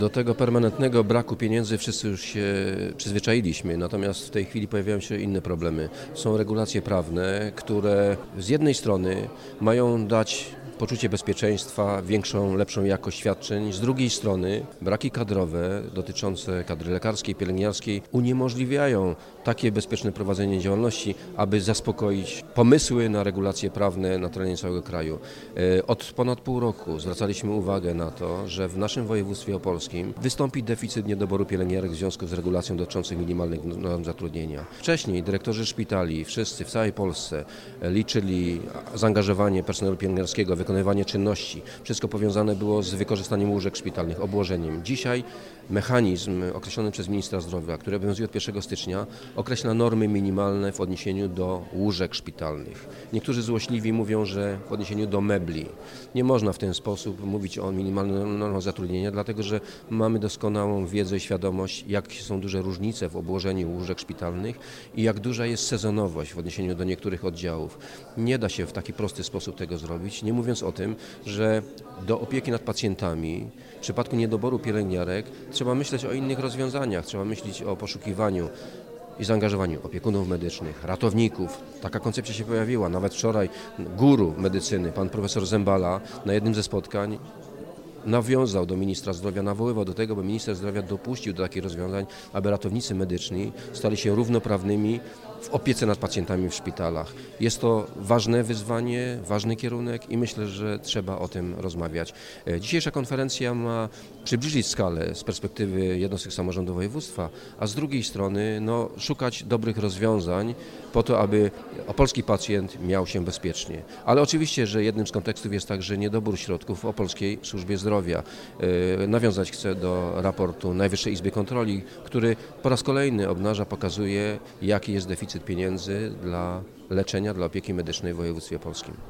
Do tego permanentnego braku pieniędzy wszyscy już się przyzwyczailiśmy, natomiast w tej chwili pojawiają się inne problemy. Są regulacje prawne, które z jednej strony mają dać poczucie bezpieczeństwa, większą, lepszą jakość świadczeń. Z drugiej strony braki kadrowe dotyczące kadry lekarskiej, pielęgniarskiej uniemożliwiają takie bezpieczne prowadzenie działalności, aby zaspokoić pomysły na regulacje prawne na terenie całego kraju. Od ponad pół roku zwracaliśmy uwagę na to, że w naszym województwie opolskim wystąpi deficyt niedoboru pielęgniarek w związku z regulacją dotyczącą minimalnych norm zatrudnienia. Wcześniej dyrektorzy szpitali, wszyscy w całej Polsce liczyli zaangażowanie personelu pielęgniarskiego, wykonywanie czynności. Wszystko powiązane było z wykorzystaniem łóżek szpitalnych, obłożeniem. Dzisiaj mechanizm określony przez ministra zdrowia, który obowiązuje od 1 stycznia, określa normy minimalne w odniesieniu do łóżek szpitalnych. Niektórzy złośliwi mówią, że w odniesieniu do mebli. Nie można w ten sposób mówić o minimalnych normach zatrudnienia, dlatego że mamy doskonałą wiedzę i świadomość, jak są duże różnice w obłożeniu łóżek szpitalnych i jak duża jest sezonowość w odniesieniu do niektórych oddziałów. Nie da się w taki prosty sposób tego zrobić, nie mówiąc o tym, że do opieki nad pacjentami w przypadku niedoboru pielęgniarek trzeba myśleć o innych rozwiązaniach, trzeba myśleć o poszukiwaniu i zaangażowaniu opiekunów medycznych, ratowników. Taka koncepcja się pojawiła. Nawet wczoraj guru medycyny, pan profesor Zembala, na jednym ze spotkań nawiązał do ministra zdrowia, nawoływał do tego, by minister zdrowia dopuścił do takich rozwiązań, aby ratownicy medyczni stali się równoprawnymi w opiece nad pacjentami w szpitalach. Jest to ważne wyzwanie, ważny kierunek i myślę, że trzeba o tym rozmawiać. Dzisiejsza konferencja ma przybliżyć skalę z perspektywy jednostek samorządu województwa, a z drugiej strony szukać dobrych rozwiązań po to, aby opolski pacjent miał się bezpiecznie. Ale oczywiście, że jednym z kontekstów jest także niedobór środków w opolskiej służbie zdrowia. Nawiązać chcę do raportu Najwyższej Izby Kontroli, który po raz kolejny obnaża, pokazuje, jaki jest deficyt pieniędzy dla leczenia, dla opieki medycznej w województwie opolskim.